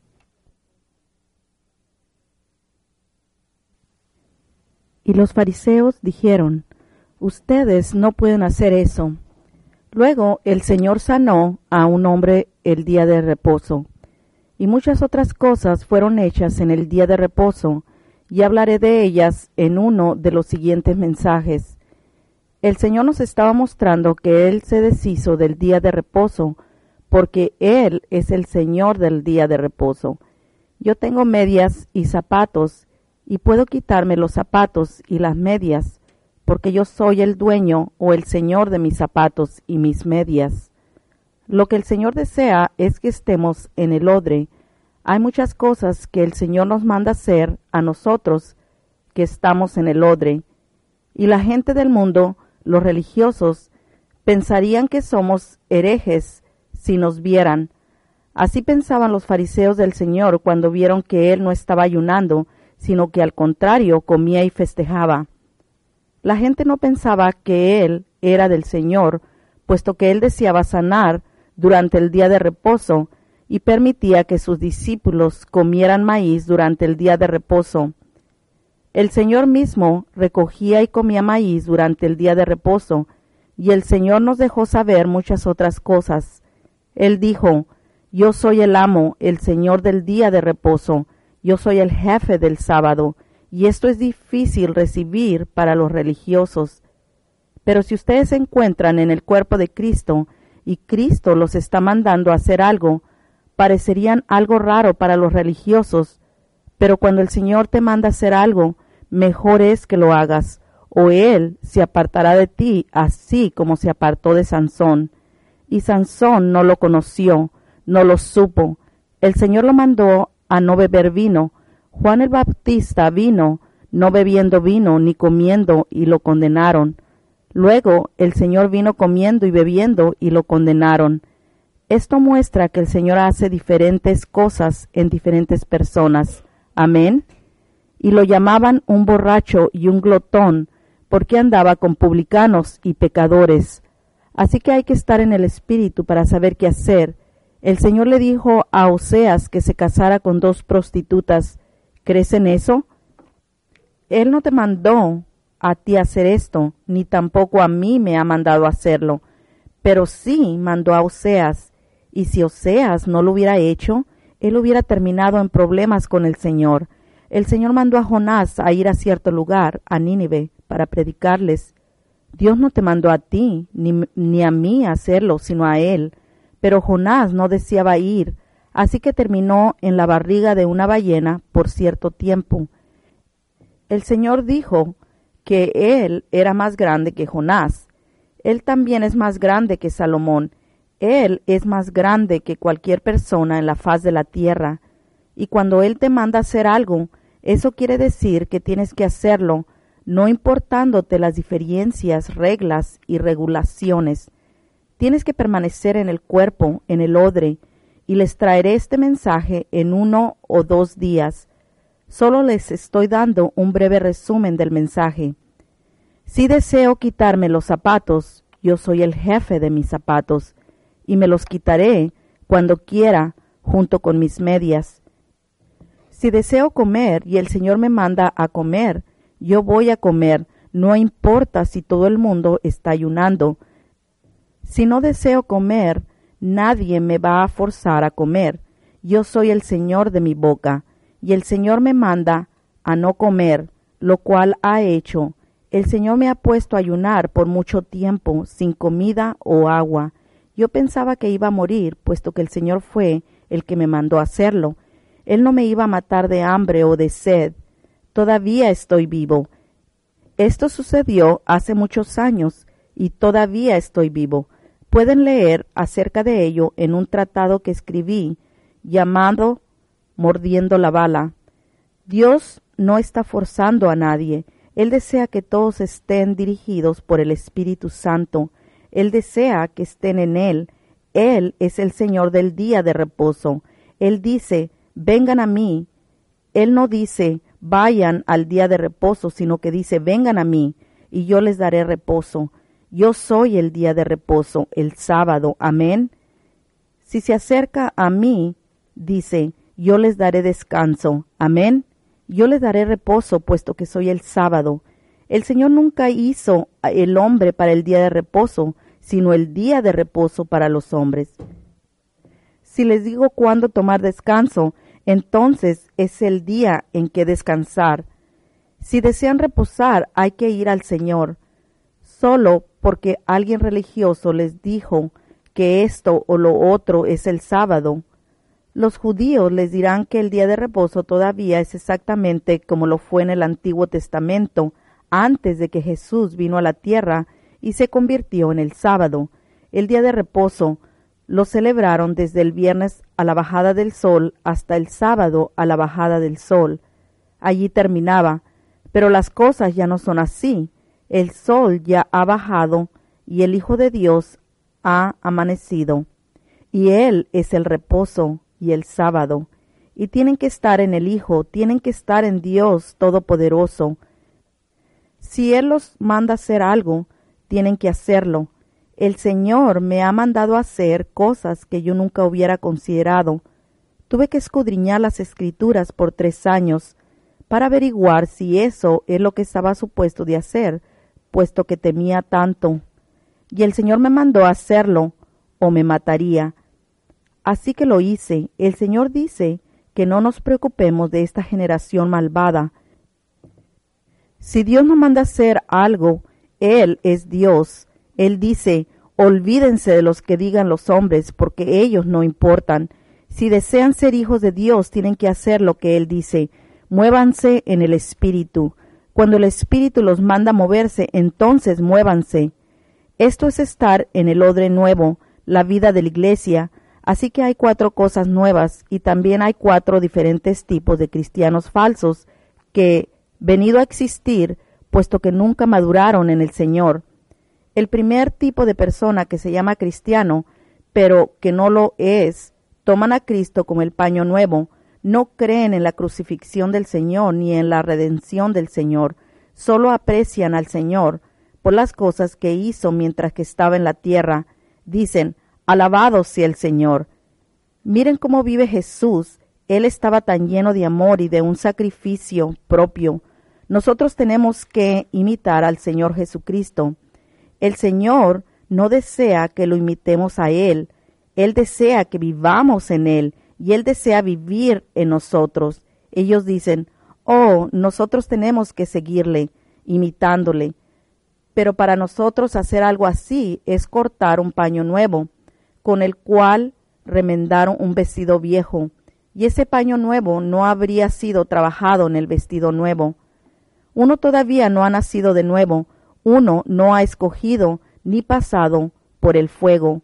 Y los fariseos dijeron: ustedes no pueden hacer eso. Luego el Señor sanó a un hombre el día de reposo, y muchas otras cosas fueron hechas en el día de reposo, y hablaré de ellas en uno de los siguientes mensajes. El Señor nos estaba mostrando que Él se deshizo del día de reposo, porque Él es el Señor del día de reposo. Yo tengo medias y zapatos, y puedo quitarme los zapatos y las medias, porque yo soy el dueño o el Señor de mis zapatos y mis medias. Lo que el Señor desea es que estemos en el odre. Hay muchas cosas que el Señor nos manda hacer a nosotros que estamos en el odre, y la gente del mundo, los religiosos, pensarían que somos herejes si nos vieran. Así pensaban los fariseos del Señor cuando vieron que Él no estaba ayunando, sino que al contrario comía y festejaba. La gente no pensaba que Él era del Señor, puesto que Él deseaba sanar durante el día de reposo y permitía que sus discípulos comieran maíz durante el día de reposo. El Señor mismo recogía y comía maíz durante el día de reposo, y el Señor nos dejó saber muchas otras cosas. Él dijo: yo soy el amo, el Señor del día de reposo, yo soy el jefe del sábado, y esto es difícil recibir para los religiosos. Pero si ustedes se encuentran en el cuerpo de Cristo, y Cristo los está mandando a hacer algo, parecerían algo raro para los religiosos, pero cuando el Señor te manda a hacer algo, mejor es que lo hagas, o Él se apartará de ti, así como se apartó de Sansón. Y Sansón no lo conoció, no lo supo. El Señor lo mandó a no beber vino. Juan el Bautista vino, no bebiendo vino ni comiendo, y lo condenaron. Luego el Señor vino comiendo y bebiendo, y lo condenaron. Esto muestra que el Señor hace diferentes cosas en diferentes personas. Amén. Y lo llamaban un borracho y un glotón, porque andaba con publicanos y pecadores. Así que hay que estar en el Espíritu para saber qué hacer. El Señor le dijo a Oseas que se casara con 2 prostitutas. ¿Crees en eso? Él no te mandó a ti hacer esto, ni tampoco a mí me ha mandado a hacerlo, pero sí mandó a Oseas, y si Oseas no lo hubiera hecho, él hubiera terminado en problemas con el Señor. El Señor mandó a Jonás a ir a cierto lugar, a Nínive, para predicarles. Dios no te mandó a ti, ni a mí a hacerlo, sino a él. Pero Jonás no deseaba ir, así que terminó en la barriga de una ballena por cierto tiempo. El Señor dijo que él era más grande que Jonás. Él también es más grande que Salomón. Él es más grande que cualquier persona en la faz de la tierra. Y cuando Él te manda hacer algo, eso quiere decir que tienes que hacerlo, no importándote las diferencias, reglas y regulaciones. Tienes que permanecer en el cuerpo, en el odre, y les traeré este mensaje en 1 o 2 días. Solo les estoy dando un breve resumen del mensaje. Si deseo quitarme los zapatos, yo soy el jefe de mis zapatos, y me los quitaré cuando quiera, junto con mis medias. Si deseo comer y el Señor me manda a comer, yo voy a comer, no importa si todo el mundo está ayunando. Si no deseo comer, nadie me va a forzar a comer. Yo soy el Señor de mi boca, y el Señor me manda a no comer, lo cual ha hecho. El Señor me ha puesto a ayunar por mucho tiempo, sin comida o agua. Yo pensaba que iba a morir, puesto que el Señor fue el que me mandó a hacerlo. Él no me iba a matar de hambre o de sed. Todavía estoy vivo. Esto sucedió hace muchos años, y todavía estoy vivo. Pueden leer acerca de ello en un tratado que escribí, llamado Mordiendo la bala. Dios no está forzando a nadie. Él desea que todos estén dirigidos por el Espíritu Santo. Él desea que estén en Él. Él es el Señor del día de reposo. Él dice: vengan a mí. Él no dice, vayan al día de reposo, sino que dice, vengan a mí, y yo les daré reposo. Yo soy el día de reposo, el sábado. Amén. Si se acerca a mí, dice, yo les daré descanso. Amén. Yo les daré reposo, puesto que soy el sábado. El Señor nunca hizo el hombre para el día de reposo, sino el día de reposo para los hombres. Si les digo cuándo tomar descanso, entonces es el día en que descansar. Si desean reposar, hay que ir al Señor. Solo porque alguien religioso les dijo que esto o lo otro es el sábado, los judíos les dirán que el día de reposo todavía es exactamente como lo fue en el Antiguo Testamento, antes de que Jesús vino a la tierra y se convirtió en el sábado. El día de reposo lo celebraron desde el viernes a la bajada del sol hasta el sábado a la bajada del sol. Allí terminaba, pero las cosas ya no son así. El sol ya ha bajado y el Hijo de Dios ha amanecido, y Él es el reposo y el sábado, y tienen que estar en el Hijo, tienen que estar en Dios Todopoderoso. Si Él los manda hacer algo, tienen que hacerlo. El Señor me ha mandado a hacer cosas que yo nunca hubiera considerado. Tuve que escudriñar las Escrituras por 3 años para averiguar si eso es lo que estaba supuesto de hacer, puesto que temía tanto. Y el Señor me mandó a hacerlo, o me mataría. Así que lo hice. El Señor dice que no nos preocupemos de esta generación malvada. Si Dios nos manda hacer algo, Él es Dios. Él dice, olvídense de los que digan los hombres, porque ellos no importan. Si desean ser hijos de Dios, tienen que hacer lo que Él dice. Muévanse en el Espíritu. Cuando el Espíritu los manda a moverse, entonces muévanse. Esto es estar en el odre nuevo, la vida de la iglesia. Así que hay 4 cosas nuevas y también hay 4 diferentes tipos de cristianos falsos que, venido a existir, puesto que nunca maduraron en el Señor. El primer tipo de persona que se llama cristiano, pero que no lo es, toman a Cristo como el paño nuevo, no creen en la crucifixión del Señor ni en la redención del Señor, solo aprecian al Señor por las cosas que hizo mientras que estaba en la tierra. Dicen, alabado sea el Señor. Miren cómo vive Jesús. Él estaba tan lleno de amor y de un sacrificio propio. Nosotros tenemos que imitar al Señor Jesucristo. El Señor no desea que lo imitemos a Él. Él desea que vivamos en Él y Él desea vivir en nosotros. Ellos dicen, oh, nosotros tenemos que seguirle, imitándole. Pero para nosotros hacer algo así es cortar un paño nuevo, con el cual remendaron un vestido viejo, y ese paño nuevo no habría sido trabajado en el vestido nuevo. Uno todavía no ha nacido de nuevo, uno no ha escogido ni pasado por el fuego.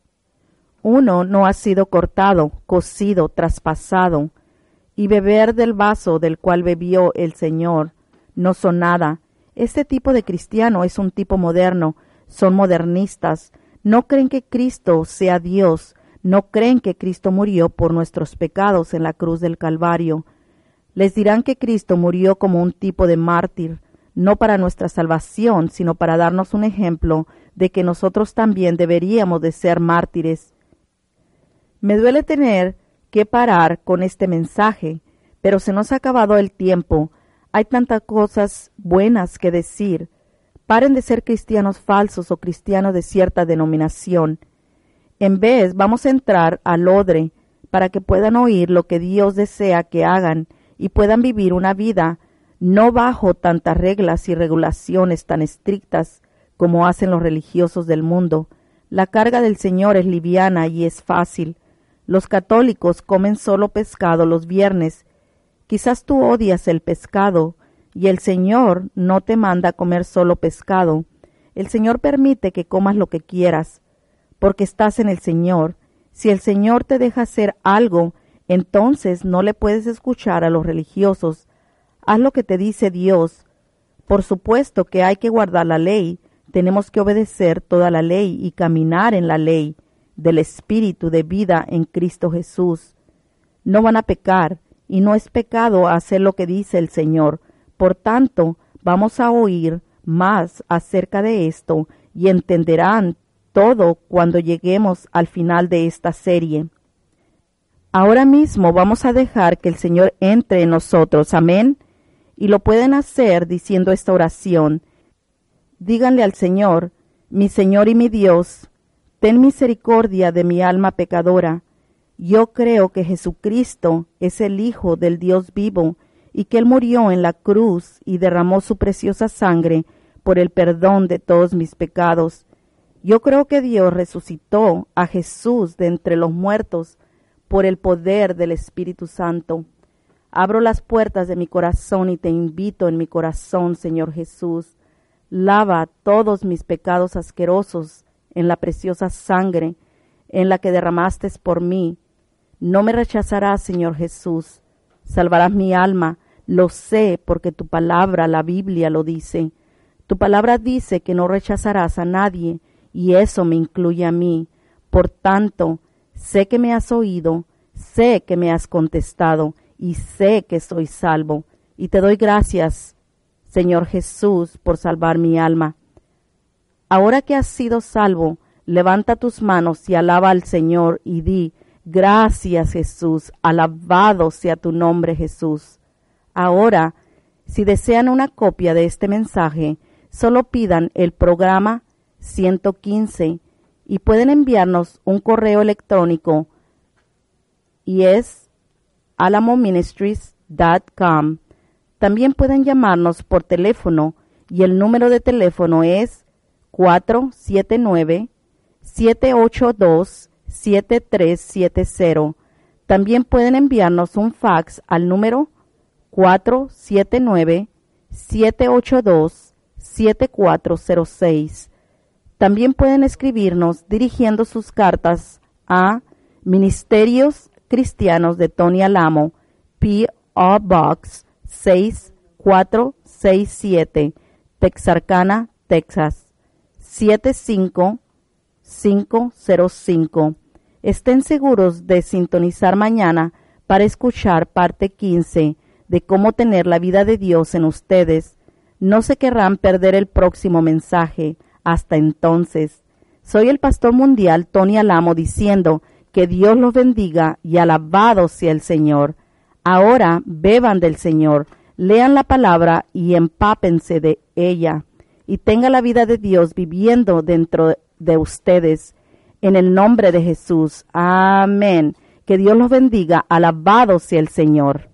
Uno no ha sido cortado, cocido, traspasado, y beber del vaso del cual bebió el Señor no son nada. Este tipo de cristiano es un tipo moderno, son modernistas. No creen que Cristo sea Dios, no creen que Cristo murió por nuestros pecados en la cruz del Calvario. Les dirán que Cristo murió como un tipo de mártir, no para nuestra salvación, sino para darnos un ejemplo de que nosotros también deberíamos de ser mártires. Me duele tener que parar con este mensaje, pero se nos ha acabado el tiempo. Hay tantas cosas buenas que decir. Paren de ser cristianos falsos o cristianos de cierta denominación. En vez, vamos a entrar al odre para que puedan oír lo que Dios desea que hagan y puedan vivir una vida no bajo tantas reglas y regulaciones tan estrictas como hacen los religiosos del mundo. La carga del Señor es liviana y es fácil. Los católicos comen solo pescado los viernes. Quizás tú odias el pescado, y el Señor no te manda a comer solo pescado. El Señor permite que comas lo que quieras, porque estás en el Señor. Si el Señor te deja hacer algo, entonces no le puedes escuchar a los religiosos. Haz lo que te dice Dios. Por supuesto que hay que guardar la ley. Tenemos que obedecer toda la ley y caminar en la ley del Espíritu de vida en Cristo Jesús. No van a pecar, y no es pecado hacer lo que dice el Señor. Por tanto, vamos a oír más acerca de esto y entenderán todo cuando lleguemos al final de esta serie. Ahora mismo vamos a dejar que el Señor entre en nosotros. Amén. Y lo pueden hacer diciendo esta oración. Díganle al Señor: mi Señor y mi Dios, ten misericordia de mi alma pecadora. Yo creo que Jesucristo es el Hijo del Dios vivo y que Él murió en la cruz y derramó su preciosa sangre por el perdón de todos mis pecados. Yo creo que Dios resucitó a Jesús de entre los muertos por el poder del Espíritu Santo. Abro las puertas de mi corazón y te invito en mi corazón, Señor Jesús. Lava todos mis pecados asquerosos en la preciosa sangre en la que derramaste por mí. No me rechazarás, Señor Jesús. Salvarás mi alma, lo sé, porque tu palabra, la Biblia, lo dice. Tu palabra dice que no rechazarás a nadie, y eso me incluye a mí. Por tanto, sé que me has oído, sé que me has contestado, y sé que soy salvo. Y te doy gracias, Señor Jesús, por salvar mi alma. Ahora que has sido salvo, levanta tus manos y alaba al Señor y di: gracias, Jesús, alabado sea tu nombre, Jesús. Ahora, si desean una copia de este mensaje, solo pidan el programa 115 y pueden enviarnos un correo electrónico y es alamoministries.com. También pueden llamarnos por teléfono y el número de teléfono es 479-782-7370. También pueden enviarnos un fax al número 479-782-7406. También pueden escribirnos dirigiendo sus cartas a Ministerios Cristianos de Tony Alamo, P.O. Box 6467, Texarkana, Texas 75505. Estén seguros de sintonizar mañana para escuchar parte 15 de cómo tener la vida de Dios en ustedes. No se querrán perder el próximo mensaje. Hasta entonces, soy el pastor mundial Tony Alamo diciendo que Dios los bendiga y alabado sea el Señor. Ahora beban del Señor, lean la palabra y empápense de ella, y tenga la vida de Dios viviendo dentro de ustedes. En el nombre de Jesús. Amén. Que Dios los bendiga. Alabado sea el Señor.